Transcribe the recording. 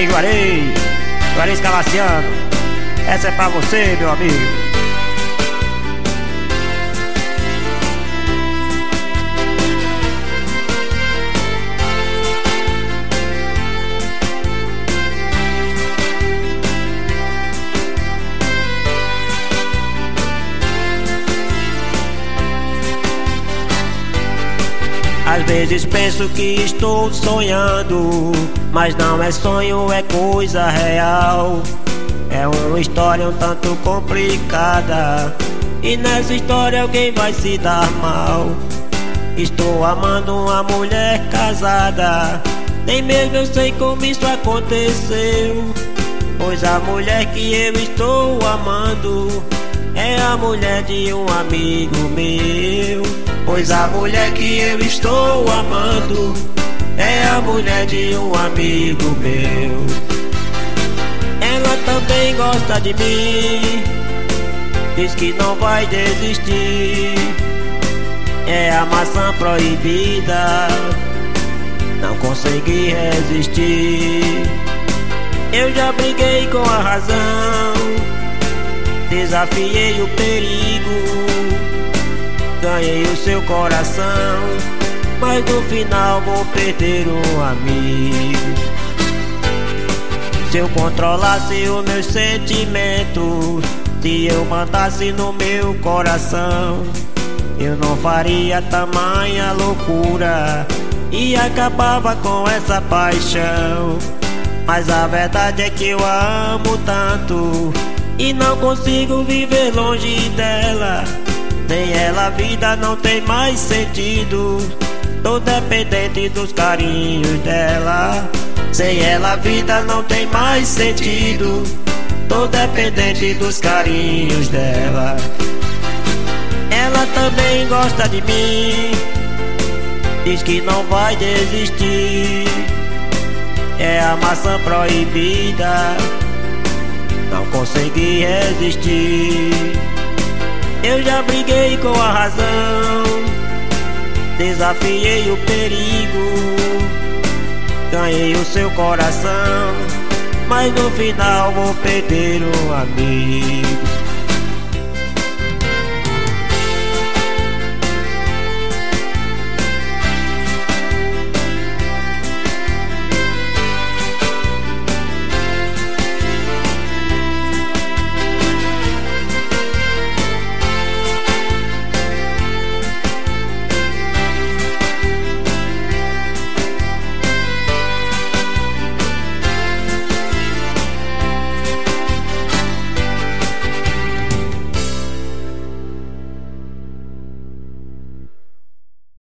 aí, Juarez Calaciano. Essa é pra você, meu amigo. Às vezes penso que estou sonhando, mas não é sonho, é coisa real. É uma história um tanto complicada, e nessa história alguém vai se dar mal. Estou amando uma mulher casada, nem mesmo eu sei como isso aconteceu. Pois a mulher que eu estou amando é a mulher de um amigo meu. Pois a mulher que eu estou amando é a mulher de um amigo meu. Ela também gosta de mim, diz que não vai desistir. É a maçã proibida, não consegui resistir. Eu já briguei com a razão, desafiei o perigo, ganhei o seu coração, mas no final vou perder um amigo. Se eu controlasse os meus sentimentos, se eu mandasse no meu coração, eu não faria tamanha loucura e acabava com essa paixão. Mas a verdade é que eu a amo tanto e não consigo viver longe dela. Sem ela a vida não tem mais sentido, tô dependente dos carinhos dela. Sem ela a vida não tem mais sentido, tô dependente dos carinhos dela. Ela também gosta de mim, diz que não vai desistir. É a maçã proibida, não consegui resistir. Eu já briguei com a razão, desafiei o perigo, ganhei o seu coração, mas no final vou perder um amigo.